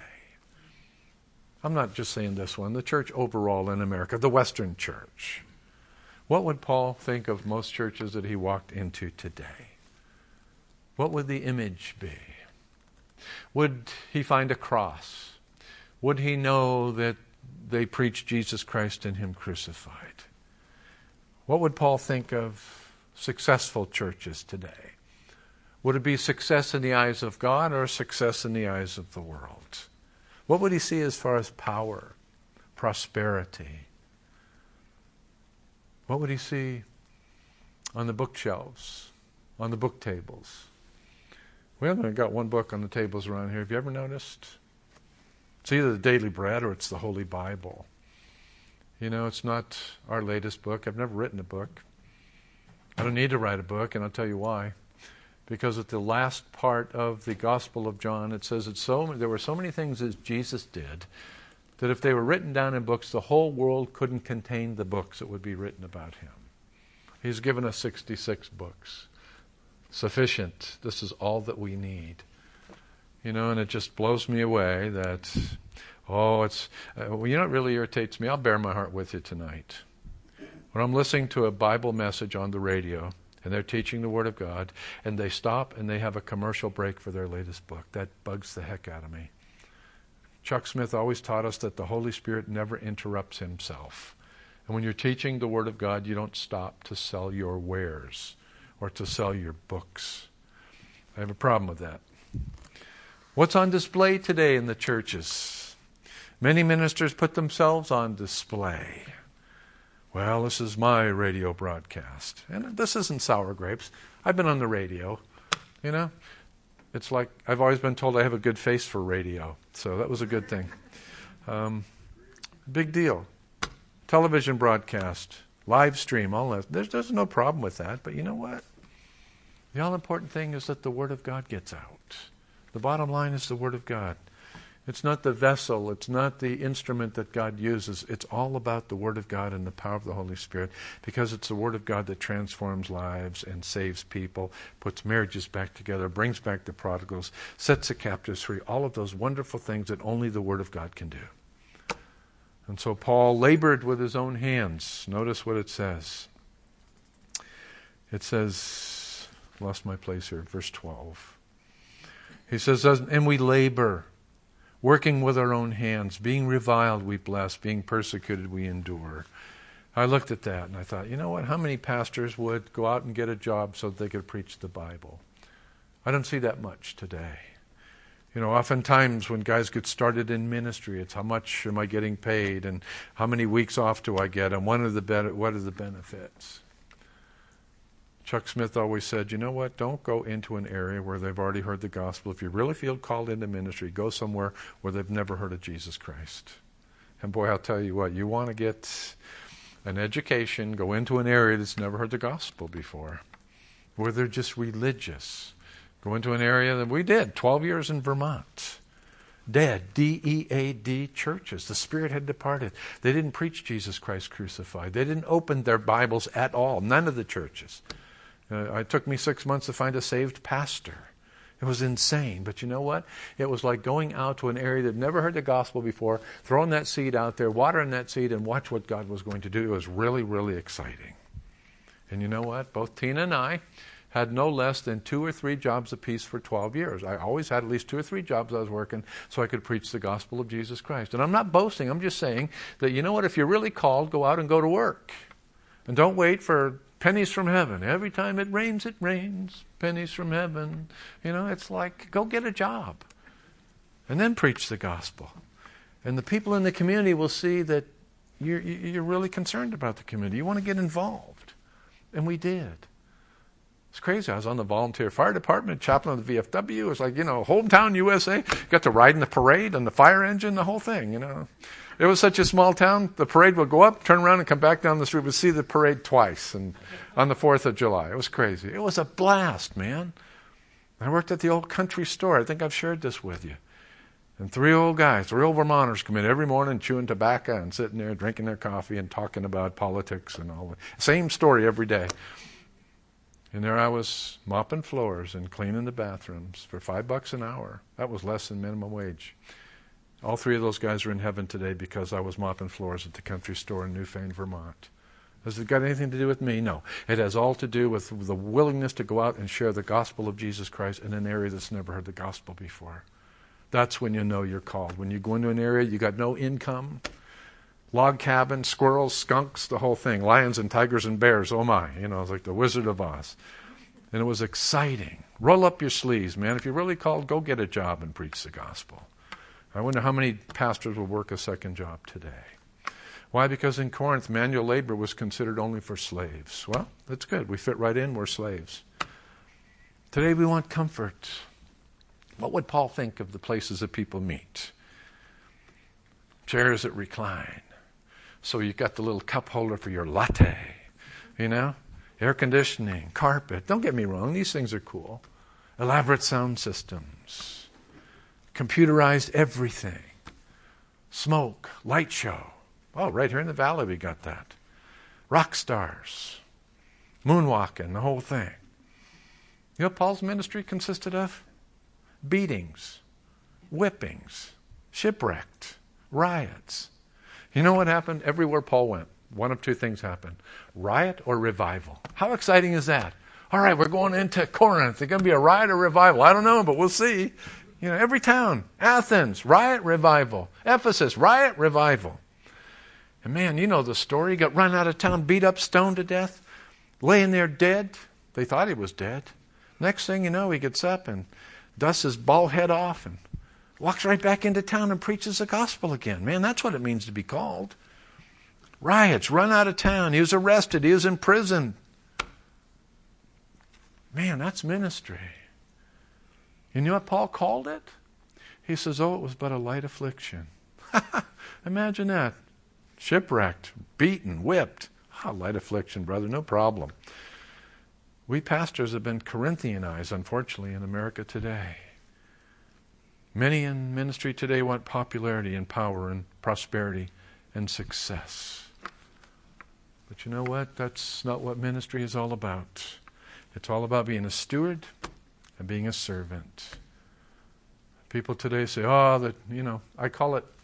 I'm not just saying this one, the church overall in America, the Western church. What would Paul think of most churches that he walked into today? What would the image be? Would he find a cross? Would he know that they preach Jesus Christ and Him crucified? What would Paul think of successful churches today? Would it be success in the eyes of God or success in the eyes of the world? What would he see as far as power, prosperity? What would he see on the bookshelves, on the book tables? We haven't got one book on the tables around here. Have you ever noticed? It's either the Daily Bread or it's the Holy Bible. You know, it's not our latest book. I've never written a book. I don't need to write a book, and I'll tell you why. Because at the last part of the Gospel of John, it says there were so many things that Jesus did that if they were written down in books, the whole world couldn't contain the books that would be written about him. He's given us 66 books. Sufficient. This is all that we need. You know, and it just blows me away that, you know what really irritates me? I'll bare my heart with you tonight. When I'm listening to a Bible message on the radio, and they're teaching the Word of God, and they stop and they have a commercial break for their latest book. That bugs the heck out of me. Chuck Smith always taught us that the Holy Spirit never interrupts himself. And when you're teaching the Word of God, you don't stop to sell your wares or to sell your books. I have a problem with that. What's on display today in the churches? Many ministers put themselves on display. Well, this is my radio broadcast. And this isn't sour grapes. I've been on the radio, you know. It's like I've always been told I have a good face for radio. So that was a good thing. Big deal. Television broadcast, live stream, all that. There's no problem with that. But you know what? The all-important thing is that the Word of God gets out. The bottom line is the Word of God. It's not the vessel. It's not the instrument that God uses. It's all about the Word of God and the power of the Holy Spirit, because it's the Word of God that transforms lives and saves people, puts marriages back together, brings back the prodigals, sets the captives free, all of those wonderful things that only the Word of God can do. And so Paul labored with his own hands. Notice what it says. It says, lost my place here, verse 12. He says, and we labor, working with our own hands, being reviled we bless, being persecuted we endure. I looked at that and I thought, you know what, how many pastors would go out and get a job so that they could preach the Bible? I don't see that much today. You know, oftentimes when guys get started in ministry, it's how much am I getting paid and how many weeks off do I get and what are the benefits? Chuck Smith always said, you know what, don't go into an area where they've already heard the gospel. If you really feel called into ministry, go somewhere where they've never heard of Jesus Christ. And boy, I'll tell you what, you want to get an education, go into an area that's never heard the gospel before, where they're just religious. Go into an area that we did, 12 years in Vermont. Dead, D-E-A-D churches. The Spirit had departed. They didn't preach Jesus Christ crucified. They didn't open their Bibles at all, none of the churches. It took me 6 months to find a saved pastor. It was insane. But you know what? It was like going out to an area that never heard the gospel before, throwing that seed out there, watering that seed, and watch what God was going to do. It was really, really exciting. And you know what? Both Tina and I had no less than 2 or 3 jobs apiece for 12 years. I always had at least 2 or 3 jobs I was working so I could preach the gospel of Jesus Christ. And I'm not boasting. I'm just saying that, you know what? If you're really called, go out and go to work. And don't wait for pennies from heaven. Every time it rains, pennies from heaven. You know, it's like, go get a job. And then preach the gospel. And the people in the community will see that you're really concerned about the community. You want to get involved. And we did. It's crazy. I was on the volunteer fire department, chaplain of the VFW. It was like, you know, hometown USA. Got to ride in the parade and the fire engine, the whole thing, you know. It was such a small town, the parade would go up, turn around and come back down the street. We'd see the parade twice and on the 4th of July. It was crazy. It was a blast, man. I worked at the old country store. I think I've shared this with you. And 3 old guys, 3 old Vermonters come in every morning chewing tobacco and sitting there drinking their coffee and talking about politics and all that. Same story every day. And there I was mopping floors and cleaning the bathrooms for $5 an hour. That was less than minimum wage. All 3 of those guys are in heaven today because I was mopping floors at the country store in Newfane, Vermont. Has it got anything to do with me? No. It has all to do with the willingness to go out and share the gospel of Jesus Christ in an area that's never heard the gospel before. That's when you know you're called. When you go into an area, you got no income, log cabin, squirrels, skunks, the whole thing, lions and tigers and bears, oh my. You know, it's like the Wizard of Oz. And it was exciting. Roll up your sleeves, man. If you're really called, go get a job and preach the gospel. I wonder how many pastors will work a second job today. Why? Because in Corinth, manual labor was considered only for slaves. Well, that's good. We fit right in. We're slaves. Today we want comfort. What would Paul think of the places that people meet? chairs that recline. So you got the little cup holder for your latte, air conditioning, carpet. Don't get me wrong, these things are cool. Elaborate sound systems, computerized everything, smoke, light show. Oh, right here in the valley we got that. Rock stars, moonwalking, the whole thing. You know what Paul's ministry consisted of? Beatings, whippings, shipwrecked, riots. You know what happened? Everywhere Paul went, one of two things happened. Riot or revival. How exciting is that? All right, we're going into Corinth. There's going to be a riot or revival. I don't know, but we'll see. Every town. Athens, riot, revival. Ephesus, riot, revival. And man, you know the story. He got run out of town, beat up, stoned to death, laying there dead. They thought he was dead. Next thing you know, he gets up and dusts his bald head off and walks right back into town and preaches the gospel again. Man, that's what it means to be called. Riots, run out of town. He was arrested. He was in prison. Man, that's ministry. You know what Paul called it? He says, it was but a light affliction. Imagine that. Shipwrecked, beaten, whipped. Light affliction, brother, no problem. We pastors have been Corinthianized, unfortunately, in America today. Many in ministry today want popularity and power and prosperity and success. But you know what? That's not what ministry is all about. It's all about being a steward and being a servant. People today say, I call it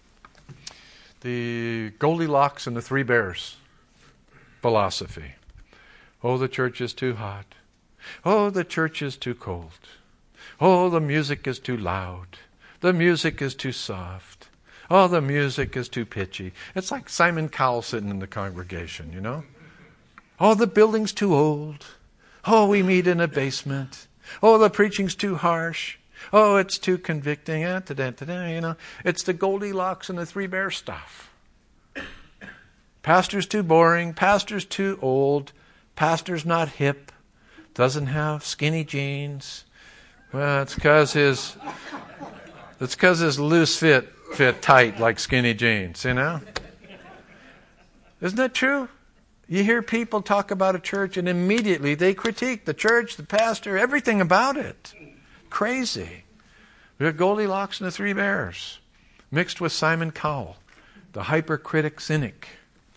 the Goldilocks and the Three Bears philosophy. Oh, the church is too hot. Oh, the church is too cold. Oh, the music is too loud. The music is too soft. Oh, the music is too pitchy. It's like Simon Cowell sitting in the congregation, Oh, the building's too old. Oh, we meet in a basement. Oh, the preaching's too harsh. Oh, it's too convicting. It's the Goldilocks and the Three Bears stuff. Pastor's too boring. Pastor's too old. Pastor's not hip. Doesn't have skinny jeans. Well, it's because his loose fit tight like skinny jeans, Isn't that true? You hear people talk about a church and immediately they critique the church, the pastor, everything about it. Crazy. We got Goldilocks and the Three Bears mixed with Simon Cowell, the hypercritic cynic.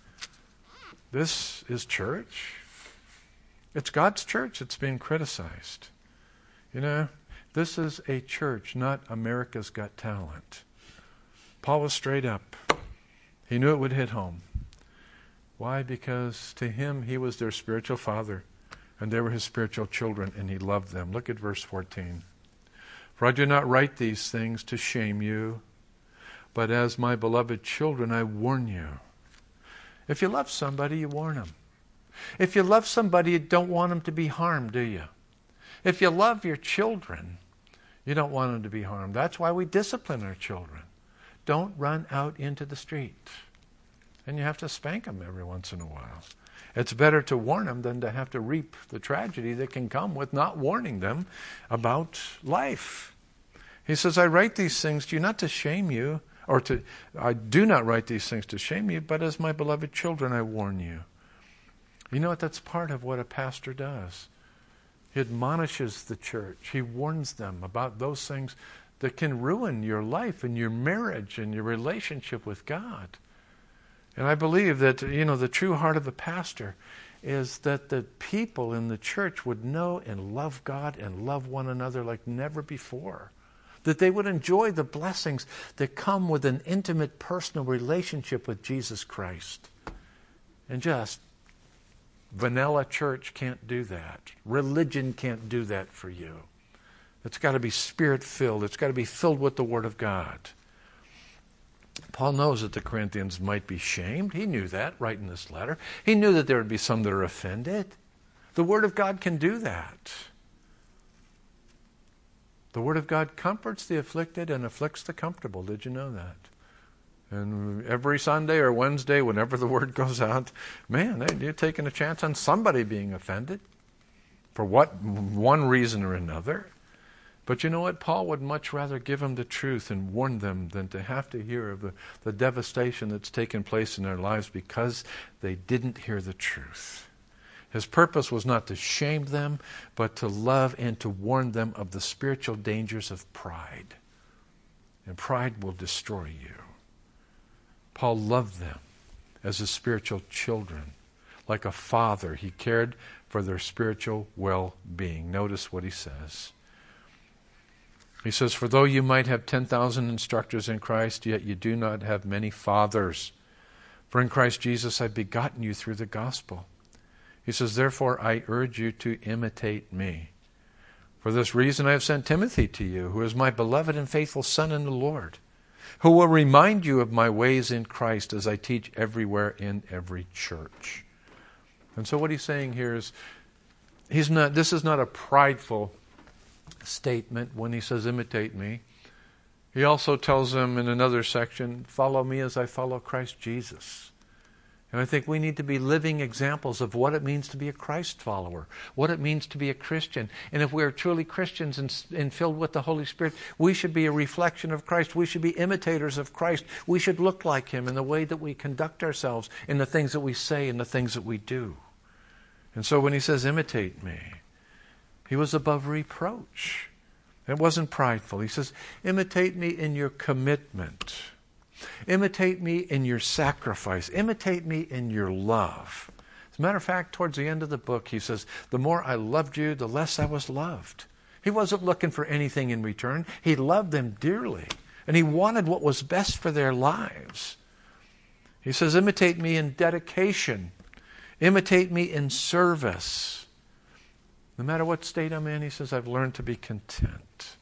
This is church. It's God's church that's being criticized. This is a church, not America's Got Talent. Paul was straight up. He knew it would hit home. Why? Because to him, he was their spiritual father, and they were his spiritual children, and he loved them. Look at verse 14. For I do not write these things to shame you, but as my beloved children, I warn you. If you love somebody, you warn them. If you love somebody, you don't want them to be harmed, do you? If you love your children, you don't want them to be harmed. That's why we discipline our children. Don't run out into the street. And you have to spank them every once in a while. It's better to warn them than to have to reap the tragedy that can come with not warning them about life. He says, I write these things to you not to shame you, I do not write these things to shame you, but as my beloved children, I warn you. You know what? That's part of what a pastor does. He admonishes the church. He warns them about those things that can ruin your life and your marriage and your relationship with God. And I believe that, the true heart of a pastor is that the people in the church would know and love God and love one another like never before. That they would enjoy the blessings that come with an intimate personal relationship with Jesus Christ. And just vanilla church can't do that. Religion can't do that for you. It's got to be Spirit-filled. It's got to be filled with the Word of God. Paul knows that the Corinthians might be shamed. He knew that writing this letter. He knew that there would be some that are offended. The Word of God can do that. The Word of God comforts the afflicted and afflicts the comfortable. Did you know that? And every Sunday or Wednesday, whenever the Word goes out, man, you're taking a chance on somebody being offended for one reason or another. But you know what? Paul would much rather give them the truth and warn them than to have to hear of the devastation that's taken place in their lives because they didn't hear the truth. His purpose was not to shame them, but to love and to warn them of the spiritual dangers of pride. And pride will destroy you. Paul loved them as his spiritual children. Like a father, he cared for their spiritual well-being. Notice what he says. He says, "For though you might have 10,000 instructors in Christ, yet you do not have many fathers. For in Christ Jesus I've begotten you through the gospel." He says, "Therefore I urge you to imitate me. For this reason I have sent Timothy to you, who is my beloved and faithful son in the Lord, who will remind you of my ways in Christ as I teach everywhere in every church." And so what he's saying here is, this is not a prideful statement when he says, imitate me. He also tells them in another section, follow me as I follow Christ Jesus. And I think we need to be living examples of what it means to be a Christ follower, what it means to be a Christian. And if we are truly Christians and filled with the Holy Spirit, we should be a reflection of Christ. We should be imitators of Christ. We should look like Him in the way that we conduct ourselves, in the things that we say, and the things that we do. And so when he says, imitate me, he was above reproach. It wasn't prideful. He says, imitate me in your commitment. Imitate me in your sacrifice. Imitate me in your love. As a matter of fact, towards the end of the book, he says, the more I loved you, the less I was loved. He wasn't looking for anything in return. He loved them dearly, and he wanted what was best for their lives. He says, imitate me in dedication. Imitate me in service. No matter what state I'm in, he says, I've learned to be content.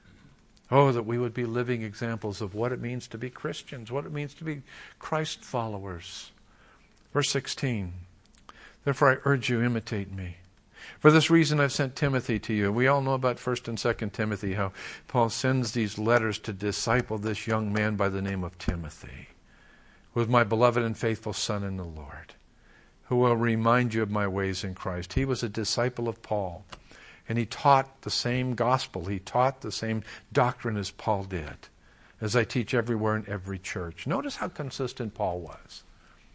Oh, that we would be living examples of what it means to be Christians, what it means to be Christ followers. Verse 16, therefore I urge you, imitate me. For this reason I've sent Timothy to you. We all know about 1 and 2 Timothy, how Paul sends these letters to disciple this young man by the name of Timothy, who is my beloved and faithful son in the Lord, who will remind you of my ways in Christ. He was a disciple of Paul, and he taught the same gospel. He taught the same doctrine as Paul did, as I teach everywhere in every church. Notice how consistent Paul was.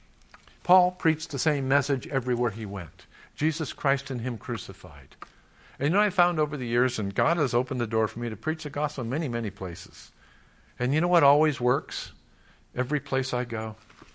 Paul preached the same message everywhere he went. Jesus Christ and Him crucified. And I found over the years, and God has opened the door for me to preach the gospel in many, many places. And you know what always works? Every place I go,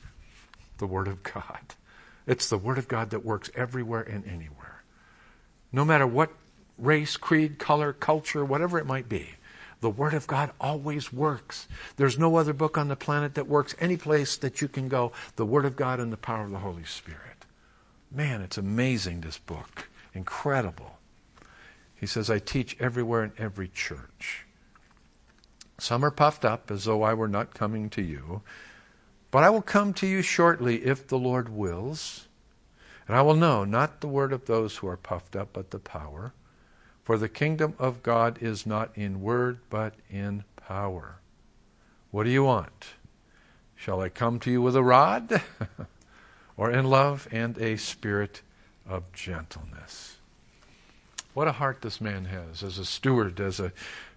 the Word of God. It's the Word of God that works everywhere and anywhere. No matter what race, creed, color, culture, whatever it might be, the Word of God always works. There's no other book on the planet that works any place that you can go. The Word of God and the power of the Holy Spirit. Man, it's amazing, this book. Incredible. He says, I teach everywhere in every church. Some are puffed up as though I were not coming to you. But I will come to you shortly if the Lord wills. And I will know not the word of those who are puffed up, but the power. For the kingdom of God is not in word, but in power. What do you want? Shall I come to you with a rod? Or in love and a spirit of gentleness? What a heart this man has as a steward, as a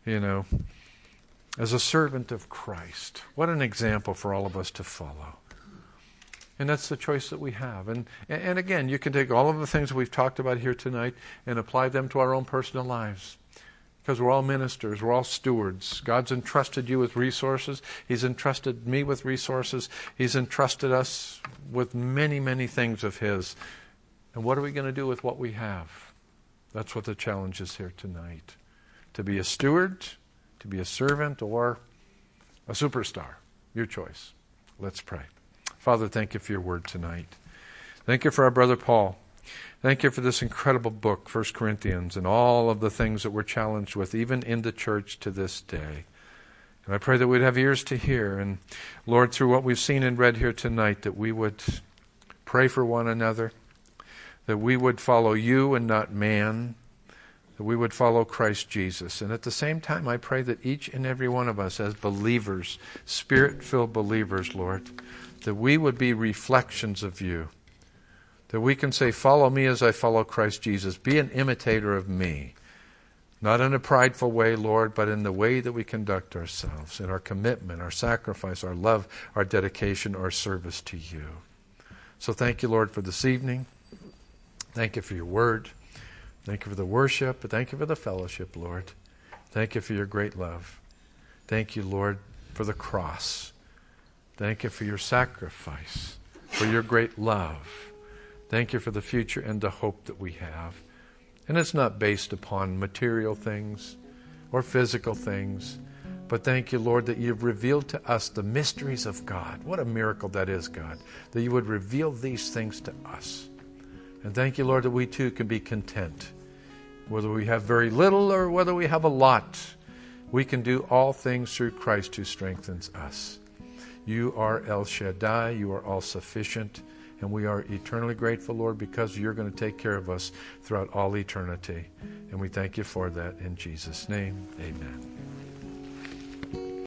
servant of Christ. What an example for all of us to follow. And that's the choice that we have. And again, you can take all of the things we've talked about here tonight and apply them to our own personal lives. Because we're all ministers, we're all stewards. God's entrusted you with resources. He's entrusted me with resources. He's entrusted us with many, many things of His. And what are we going to do with what we have? That's what the challenge is here tonight. To be a steward, to be a servant, or a superstar. Your choice. Let's pray. Father, thank you for your word tonight. Thank you for our brother Paul. Thank you for this incredible book, 1 Corinthians, and all of the things that we're challenged with, even in the church to this day. And I pray that we'd have ears to hear. And Lord, through what we've seen and read here tonight, that we would pray for one another, that we would follow you and not man, that we would follow Christ Jesus. And at the same time, I pray that each and every one of us as believers, Spirit-filled believers, Lord, that we would be reflections of you. That we can say, follow me as I follow Christ Jesus. Be an imitator of me. Not in a prideful way, Lord, but in the way that we conduct ourselves, in our commitment, our sacrifice, our love, our dedication, our service to you. So thank you, Lord, for this evening. Thank you for your word. Thank you for the worship. Thank you for the fellowship, Lord. Thank you for your great love. Thank you, Lord, for the cross. Thank you for your sacrifice, for your great love. Thank you for the future and the hope that we have. And it's not based upon material things or physical things, but thank you, Lord, that you've revealed to us the mysteries of God. What a miracle that is, God, that you would reveal these things to us. And thank you, Lord, that we too can be content. Whether we have very little or whether we have a lot, we can do all things through Christ who strengthens us. You are El Shaddai, you are all sufficient, and we are eternally grateful, Lord, because you're going to take care of us throughout all eternity. And we thank you for that in Jesus' name. Amen.